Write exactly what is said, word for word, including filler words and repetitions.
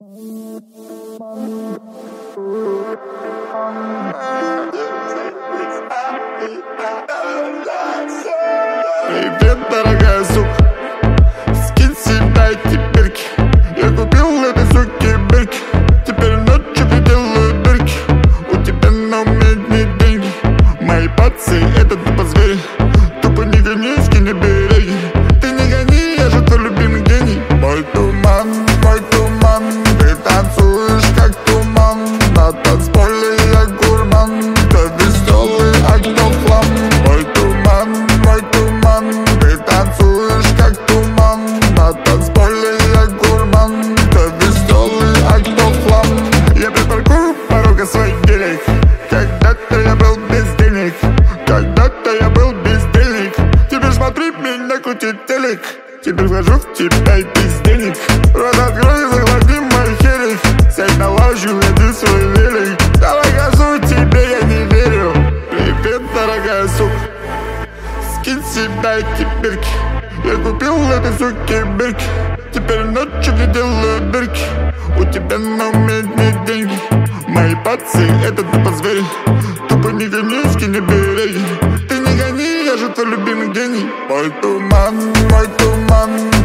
Привет, дорогая сука, скинь себя эти бирки. Я купил этой суке бирки, теперь ночью приделаю дырки. У тебя на уме одни деньги. Мои пацы это тупо звери. Тупо не гони, скинь береги. Ты не гони, я же твой любимый гений. Мой туман, мой туман, ты танцуешь как туман. На танцполе я гурман, ты веселый, а кто хлам. Мой туман, мой туман, ты танцуешь как туман. На танцполе я гурман, ты веселый, а кто хлам. Я припаркую порога свой гелик. Когда-то я был без денег, когда-то я был бездельник. Теперь смотри, меня крутит телек. Теперь вхожу в тебя и без денег. Рот открой и заглоти мой херик. Сядь на лавочку, веди свой велик. Давай газу, тебе я не верю. Привет, дорогая сука, скинь себя эти бирки. Я купил этой суке бирки, теперь ночью не делаю дырки. У тебя на уме одни деньги. Мои пацы это тупо звери. Тупо не гони, скинь береги. Ты не гони, я же твой любимый гений. Мой туман, мой туман,